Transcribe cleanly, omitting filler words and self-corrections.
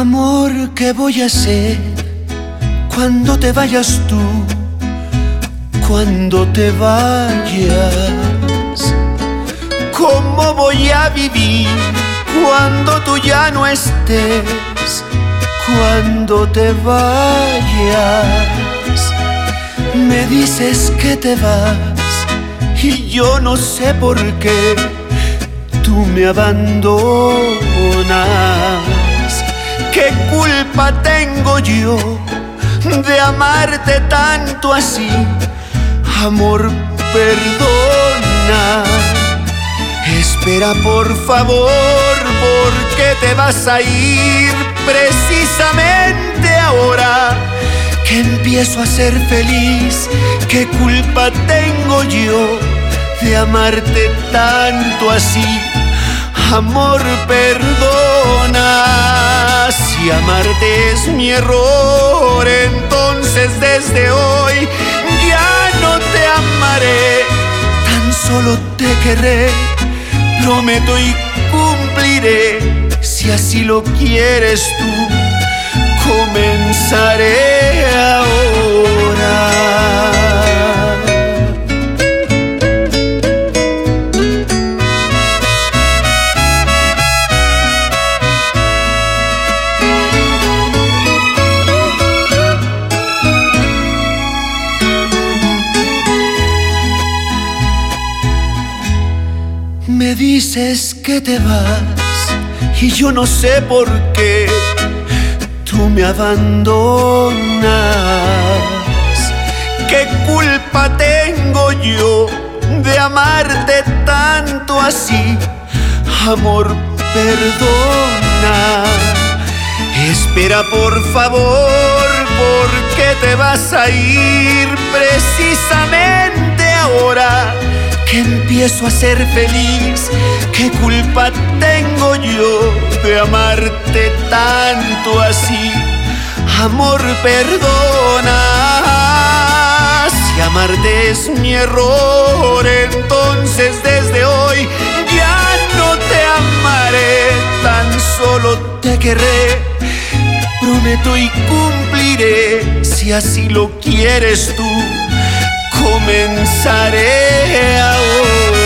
Amor, ¿qué voy a hacer cuando te vayas tú? Cuando te vayas, ¿cómo voy a vivir cuando tú ya no estés? Cuando te vayas, me dices que te vas y yo no sé por qué tú me abandonas. ¿Qué culpa tengo yo de amarte tanto así? Amor, perdona. Espera por favor, porque te vas a ir precisamente ahora que empiezo a ser feliz. ¿Qué culpa tengo yo de amarte tanto así? Amor, perdona. Si amarte es mi error, entonces desde hoy ya no te amaré, tan solo te querré. Prometo y cumpliré, si así lo quieres tú. Comenzaré ahora. Me dices que te vas y yo no sé por qué tú me abandonas. ¿Qué culpa tengo yo de amarte tanto así? Amor, perdona. Espera por favor, porque te vas a ir precisamente ahora que empiezo a ser feliz. ¿Qué culpa tengo yo de amarte tanto así? Amor, perdona. Si amarte es mi error, entonces desde hoy ya no te amaré, tan solo te querré. Prometo y cumpliré, si así lo quieres tú. Comenzaré ahora.